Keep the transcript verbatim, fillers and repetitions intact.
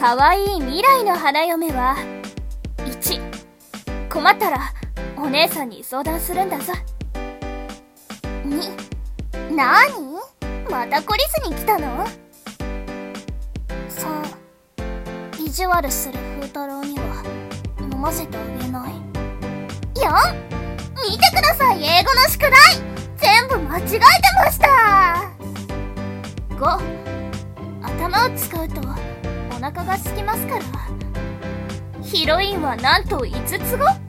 かわいい未来の花嫁は、いち、困ったらお姉さんに相談するんだぞ。 に、なーに？また懲りずに来たの？さん、意地悪する風太郎には飲ませてあげない。よん、見てください、英語の宿題全部間違えてました。 ご、頭を使うとお腹が空きますから。ヒロインはなんといつつご？